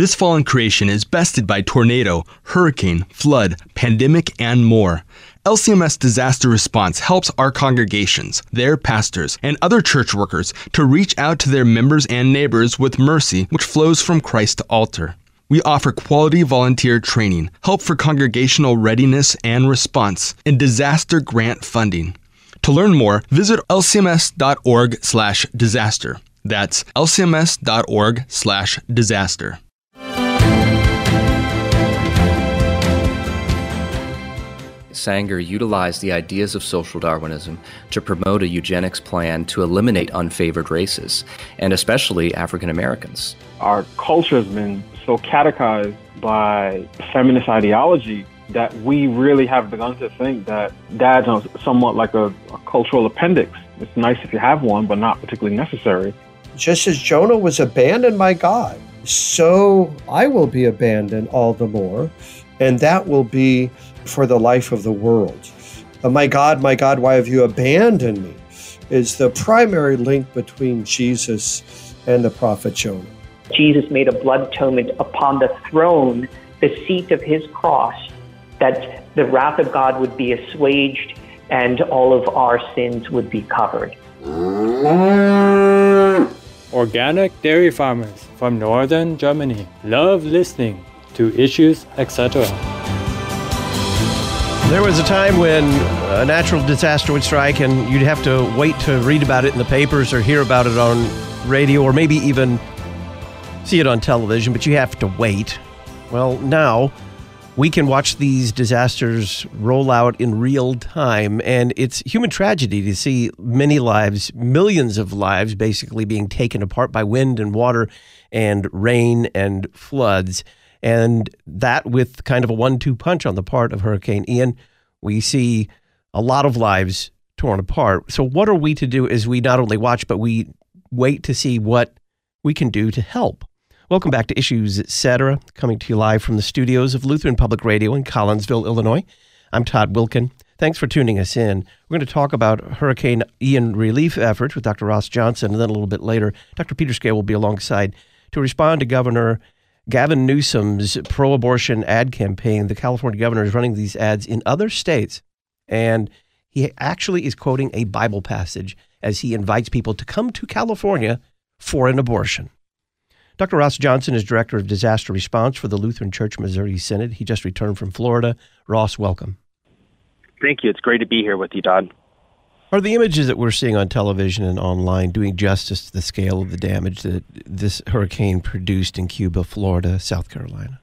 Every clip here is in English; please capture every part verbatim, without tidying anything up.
This fallen creation is bested by tornado, hurricane, flood, pandemic, and more. L C M S Disaster Response helps our congregations, their pastors, and other church workers to reach out to their members and neighbors with mercy which flows from Christ to altar. We offer quality volunteer training, help for congregational readiness and response, and disaster grant funding. To learn more, visit L C M S dot org slash disaster. That's L C M S dot org slash disaster. Sanger utilized the ideas of social Darwinism to promote a eugenics plan to eliminate unfavored races, and especially African Americans. Our culture has been so catechized by feminist ideology that we really have begun to think that dads are somewhat like a, a cultural appendix. It's nice if you have one, but not particularly necessary. Just as Jonah was abandoned by God, so I will be abandoned all the more, and that will be for the life of the world. Uh, my God, my God, why have you abandoned me? Is the primary link between Jesus and the prophet Jonah. Jesus made a blood atonement upon the throne, the seat of his cross, that the wrath of God would be assuaged and all of our sins would be covered. Organic dairy farmers from northern Germany love listening to Issues, et cetera. There was a time when a natural disaster would strike and you'd have to wait to read about it in the papers or hear about it on radio or maybe even see it on television, but you have to wait. Well, now we can watch these disasters roll out in real time, and it's human tragedy to see many lives, millions of lives, basically being taken apart by wind and water and rain and floods. And that with kind of a one two punch on the part of Hurricane Ian, we see a lot of lives torn apart. So what are we to do as we not only watch, but we wait to see what we can do to help? Welcome back to Issues, et cetera, coming to you live from the studios of Lutheran Public Radio in Collinsville, Illinois. I'm Todd Wilkin. Thanks for tuning us in. We're going to talk about Hurricane Ian relief efforts with Doctor Ross Johnson, and then a little bit later, Doctor Peter Scale will be alongside to respond to Governor Gavin Newsom's pro-abortion ad campaign. The California governor is running these ads in other states, and he actually is quoting a Bible passage as he invites people to come to California for an abortion. Doctor Ross Johnson is Director of Disaster Response for the Lutheran Church Missouri Synod. He just returned from Florida. Ross, welcome. Thank you. It's great to be here with you, Todd. Are the images that we're seeing on television and online doing justice to the scale of the damage that this hurricane produced in Cuba, Florida, South Carolina?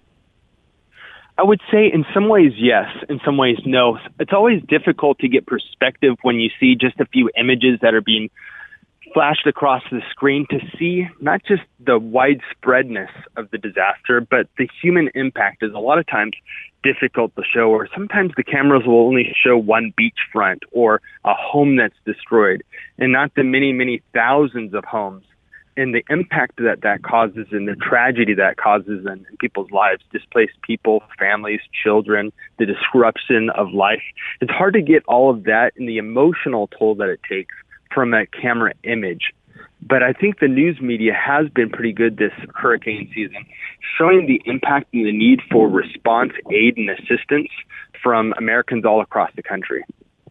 I would say in some ways, yes. In some ways, no. It's always difficult to get perspective when you see just a few images that are being flashed across the screen to see not just the widespreadness of the disaster, but the human impact is a lot of times difficult to show, or sometimes the cameras will only show one beachfront or a home that's destroyed and not the many, many thousands of homes and the impact that that causes and the tragedy that causes in, in people's lives, displaced people, families, children, the disruption of life. It's hard to get all of that and the emotional toll that it takes from a camera image. But I think the news media has been pretty good this hurricane season, showing the impact and the need for response, aid, and assistance from Americans all across the country.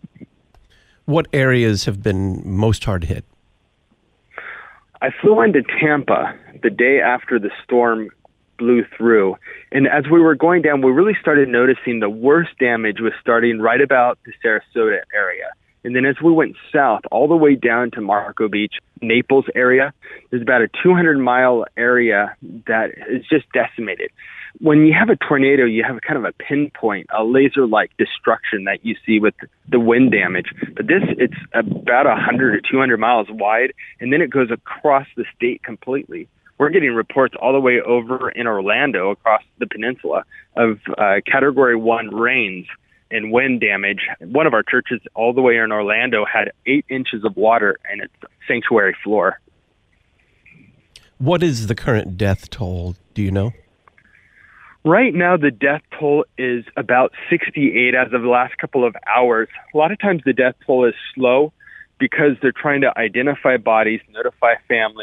What areas have been most hard hit? I flew into Tampa the day after the storm blew through. And as we were going down, we really started noticing the worst damage was starting right about the Sarasota area. And then as we went south, all the way down to Marco Beach, Naples area, there's about a two hundred mile area that is just decimated. When you have a tornado, you have kind of a pinpoint, a laser-like destruction that you see with the wind damage. But this, it's about one hundred or two hundred miles wide, and then it goes across the state completely. We're getting reports all the way over in Orlando, across the peninsula, of uh, Category one rains and wind damage. One of our churches all the way in Orlando had eight inches of water in its sanctuary floor. What is the current death toll? Do you know? Right now, the death toll is about sixty-eight as of the last couple of hours. A lot of times the death toll is slow because they're trying to identify bodies, notify families,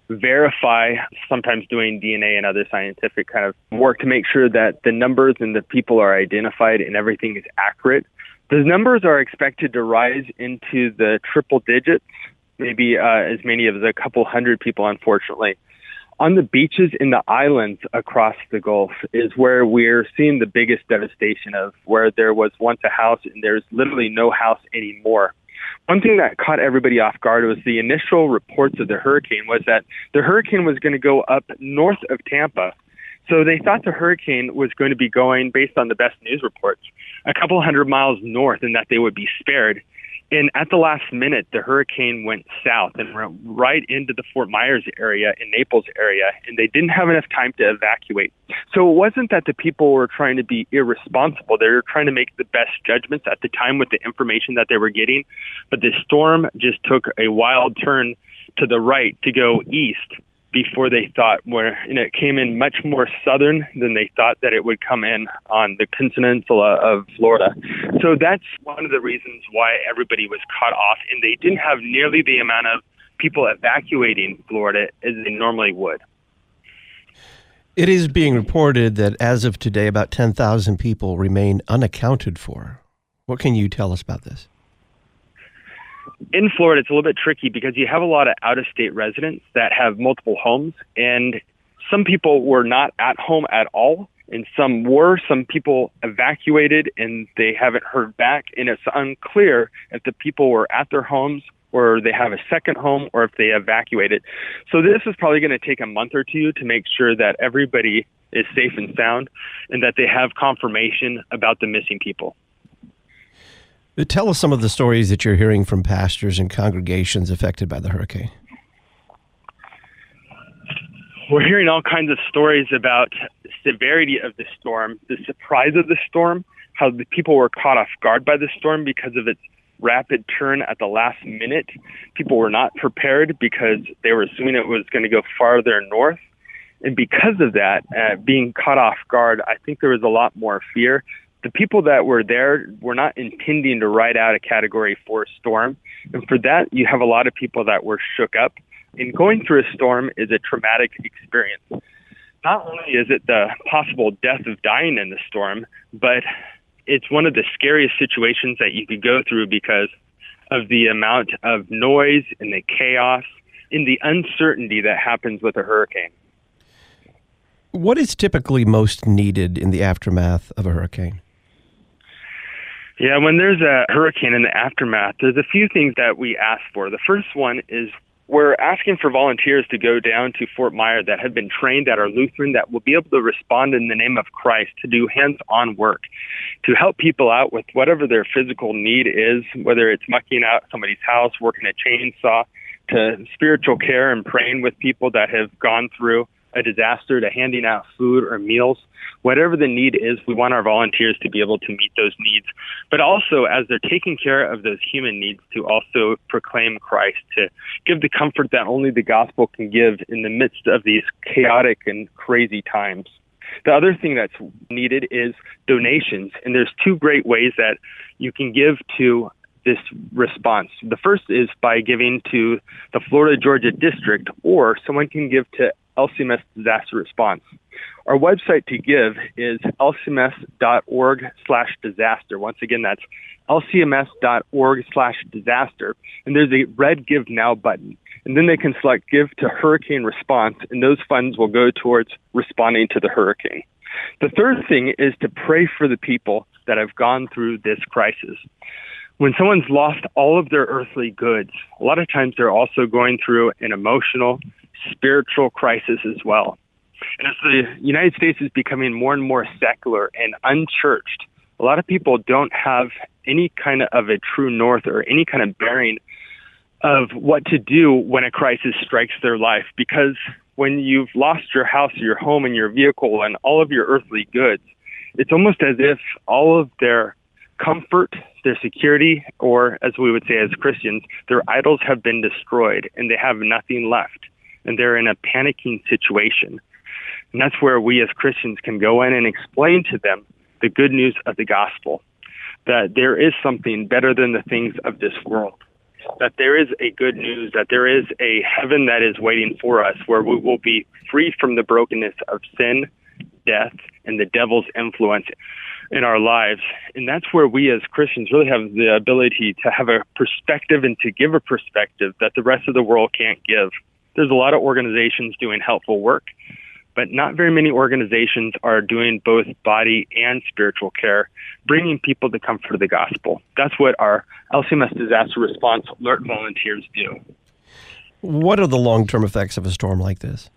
verify, sometimes doing D N A and other scientific kind of work to make sure that the numbers and the people are identified and everything is accurate. Those numbers are expected to rise into the triple digits, maybe uh, as many as a couple hundred people, unfortunately. On the beaches in the islands across the Gulf is where we're seeing the biggest devastation of where there was once a house and there's literally no house anymore. One thing that caught everybody off guard was the initial reports of the hurricane was that the hurricane was going to go up north of Tampa. So they thought the hurricane was going to be going, based on the best news reports, a couple hundred miles north and that they would be spared. And at the last minute, the hurricane went south and went right into the Fort Myers area and Naples area, and they didn't have enough time to evacuate. So it wasn't that the people were trying to be irresponsible. They were trying to make the best judgments at the time with the information that they were getting. But the storm just took a wild turn to the right to go east before they thought, where you know, it came in much more southern than they thought that it would come in on the peninsula of Florida. So that's one of the reasons why everybody was caught off, and they didn't have nearly the amount of people evacuating Florida as they normally would. It is being reported that as of today, about ten thousand people remain unaccounted for. What can you tell us about this? In Florida, it's a little bit tricky because you have a lot of out-of-state residents that have multiple homes, and some people were not at home at all, and some were. Some people evacuated, and they haven't heard back, and it's unclear if the people were at their homes or they have a second home or if they evacuated. So this is probably going to take a month or two to make sure that everybody is safe and sound and that they have confirmation about the missing people. Tell us some of the stories that you're hearing from pastors and congregations affected by the hurricane. We're hearing all kinds of stories about the severity of the storm, the surprise of the storm, how the people were caught off guard by the storm because of its rapid turn at the last minute. People were not prepared because they were assuming it was going to go farther north. And because of that, uh, being caught off guard, I think there was a lot more fear. The people that were there were not intending to ride out a Category four storm. And for that, you have a lot of people that were shook up. And going through a storm is a traumatic experience. Not only is it the possible death of dying in the storm, but it's one of the scariest situations that you could go through because of the amount of noise and the chaos and the uncertainty that happens with a hurricane. What is typically most needed in the aftermath of a hurricane? Yeah, when there's a hurricane in the aftermath, there's a few things that we ask for. The first one is we're asking for volunteers to go down to Fort Myers that have been trained, that are Lutheran, that will be able to respond in the name of Christ, to do hands-on work, to help people out with whatever their physical need is, whether it's mucking out somebody's house, working a chainsaw, to spiritual care and praying with people that have gone through a disaster, to handing out food or meals. Whatever the need is, we want our volunteers to be able to meet those needs. But also, as they're taking care of those human needs, to also proclaim Christ, to give the comfort that only the gospel can give in the midst of these chaotic and crazy times. The other thing that's needed is donations. And there's two great ways that you can give to this response. The first is by giving to the Florida Georgia District, or someone can give to L C M S Disaster Response. Our website to give is L C M S dot org slash disaster. Once again, that's L C M S dot org slash disaster. And there's a red Give Now button. And then they can select Give to Hurricane Response, and those funds will go towards responding to the hurricane. The third thing is to pray for the people that have gone through this crisis. When someone's lost all of their earthly goods, a lot of times they're also going through an emotional, spiritual crisis as well. And as the United States is becoming more and more secular and unchurched, a lot of people don't have any kind of a true north or any kind of bearing of what to do when a crisis strikes their life. Because when you've lost your house, your home, and your vehicle, and all of your earthly goods, it's almost as if all of their comfort, their security, or as we would say as Christians, their idols have been destroyed and they have nothing left. And they're in a panicking situation. And that's where we as Christians can go in and explain to them the good news of the gospel, that there is something better than the things of this world. that there is a good news, that there is a heaven that is waiting for us, where we will be free from the brokenness of sin, death, and the devil's influence in our lives. And that's where we as Christians really have the ability to have a perspective and to give a perspective that the rest of the world can't give. There's a lot of organizations doing helpful work, but not very many organizations are doing both body and spiritual care, bringing people the comfort of the gospel. That's what our L C M S disaster response alert volunteers do. What are the long-term effects of a storm like this?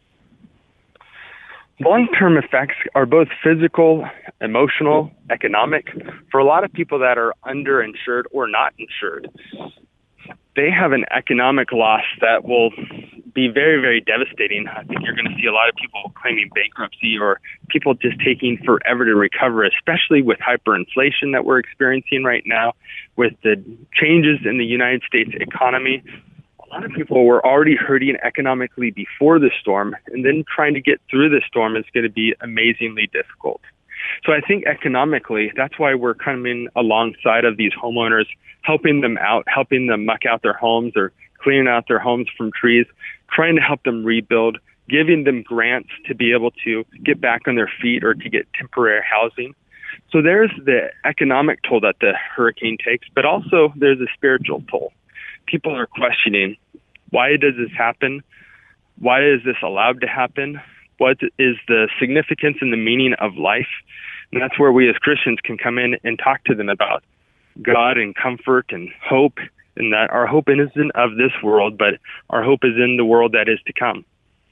Long-term effects are both physical, emotional, economic. For a lot of people that are underinsured or not insured, they have an economic loss that will be very, very devastating. I think you're going to see a lot of people claiming bankruptcy or people just taking forever to recover, especially with hyperinflation that we're experiencing right now, with the changes in the United States economy. A lot of people were already hurting economically before the storm, and then trying to get through the storm is going to be amazingly difficult. So I think economically, that's why we're coming alongside of these homeowners, helping them out, helping them muck out their homes or cleaning out their homes from trees, trying to help them rebuild, giving them grants to be able to get back on their feet or to get temporary housing. So there's the economic toll that the hurricane takes, but also there's a spiritual toll. People are questioning, why does this happen? Why is this allowed to happen? What is the significance and the meaning of life? And that's where we as Christians can come in and talk to them about God and comfort and hope, and that our hope isn't of this world, but our hope is in the world that is to come.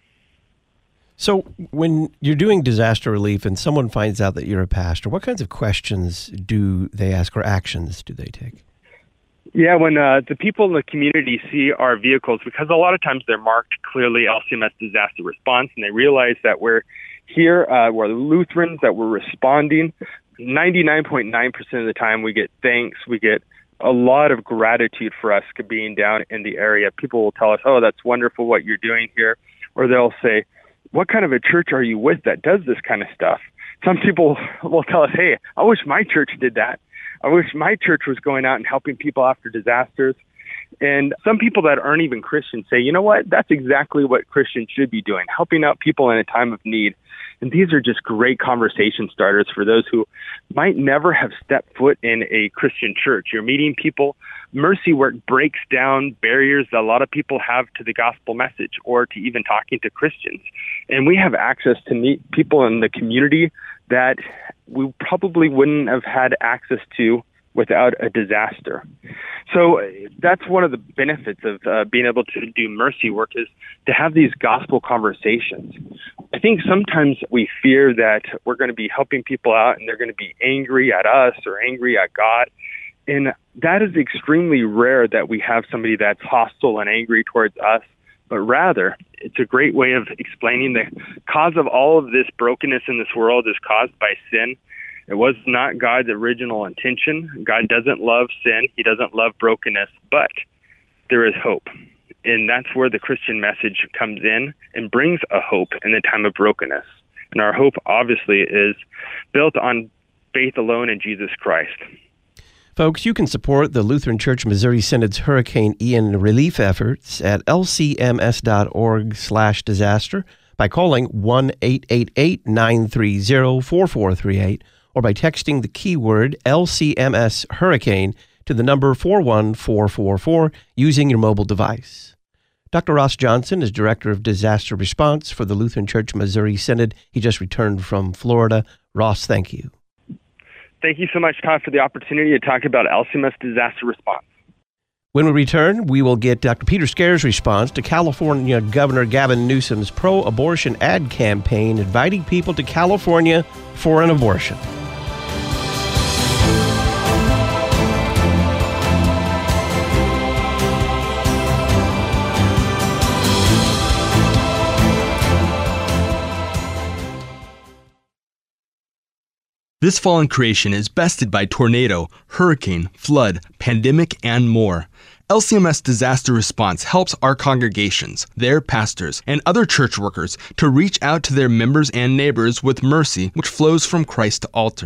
So when you're doing disaster relief and someone finds out that you're a pastor, what kinds of questions do they ask or actions do they take? Yeah, when uh, the people in the community see our vehicles, because a lot of times they're marked clearly L C M S disaster response, and they realize that we're here, uh, we're Lutherans, that we're responding, ninety-nine point nine percent of the time we get thanks, we get a lot of gratitude for us being down in the area. People will tell us, oh, that's wonderful what you're doing here. Or they'll say, what kind of a church are you with that does this kind of stuff? Some people will tell us, hey, I wish my church did that. I wish my church was going out and helping people after disasters. And some people that aren't even Christians say, you know what, that's exactly what Christians should be doing, helping out people in a time of need. And these are just great conversation starters for those who might never have stepped foot in a Christian church. You're meeting people. Mercy work breaks down barriers that a lot of people have to the gospel message or to even talking to Christians. And we have access to meet people in the community that we probably wouldn't have had access to without a disaster. So that's one of the benefits of uh, being able to do mercy work, is to have these gospel conversations. I think sometimes we fear that we're going to be helping people out and they're going to be angry at us or angry at God. And that is extremely rare, that we have somebody that's hostile and angry towards us, but rather it's a great way of explaining the cause of all of this brokenness in this world is caused by sin. It was not God's original intention. God doesn't love sin. He doesn't love brokenness, but there is hope. And that's where the Christian message comes in and brings a hope in the time of brokenness. And our hope, obviously, is built on faith alone in Jesus Christ. Folks, you can support the Lutheran Church Missouri Synod's Hurricane Ian relief efforts at lcms.org slash disaster by calling one eight eight eight, nine three zero, four four three eight or by texting the keyword L C M S Hurricane to the number four one four four four using your mobile device. Doctor Ross Johnson is Director of Disaster Response for the Lutheran Church Missouri Synod. He just returned from Florida. Ross, thank you. Thank you so much, Todd, for the opportunity to talk about L C M S disaster response. When we return, we will get Doctor Peter Scare's response to California Governor Gavin Newsom's pro-abortion ad campaign inviting people to California for an abortion. This fallen creation is bested by tornado, hurricane, flood, pandemic, and more. L C M S Disaster Response helps our congregations, their pastors, and other church workers to reach out to their members and neighbors with mercy which flows from Christ's altar.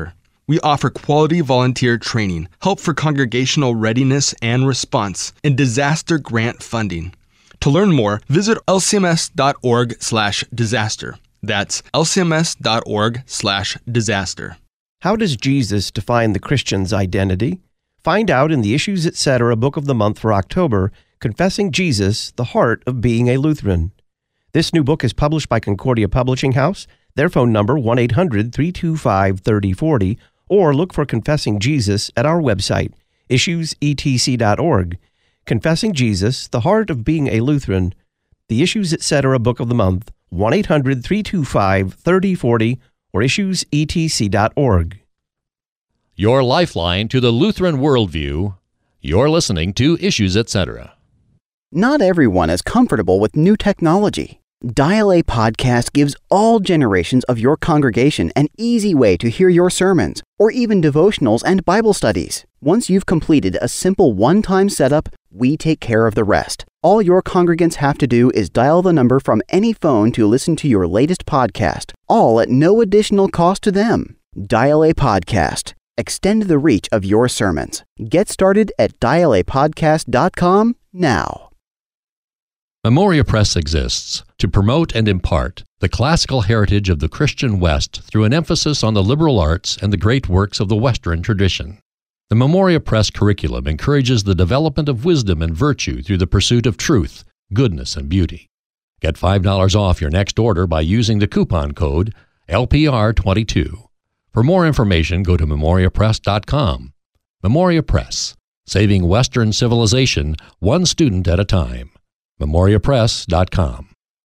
We offer quality volunteer training, help for congregational readiness and response, and disaster grant funding. To learn more, visit L C M S dot org slash disaster. That's L C M S dot org slash disaster. How does Jesus define the Christian's identity? Find out in the Issues Etc. Book of the Month for October, Confessing Jesus, the Heart of Being a Lutheran. This new book is published by Concordia Publishing House. Their phone number, one eight hundred, three two five, three oh four oh, or look for Confessing Jesus at our website, issues e t c dot org. Confessing Jesus, the Heart of Being a Lutheran, the Issues Etc. Book of the Month, one eight hundred, three two five, three oh four oh, or issues e t c dot org. Your lifeline to the Lutheran worldview. You're listening to Issues Etc. Not everyone is comfortable with new technology. Dial A Podcast gives all generations of your congregation an easy way to hear your sermons, or even devotionals and Bible studies. Once you've completed a simple one-time setup, we take care of the rest. All your congregants have to do is dial the number from any phone to listen to your latest podcast, all at no additional cost to them. Dial A Podcast. Extend the reach of your sermons. Get started at dial a podcast dot com now. Memoria Press exists to promote and impart the classical heritage of the Christian West through an emphasis on the liberal arts and the great works of the Western tradition. The Memoria Press curriculum encourages the development of wisdom and virtue through the pursuit of truth, goodness, and beauty. Get five dollars off your next order by using the coupon code L P R twenty-two. For more information, go to memoria press dot com. Memoria Press, saving Western civilization one student at a time. memoria press dot com.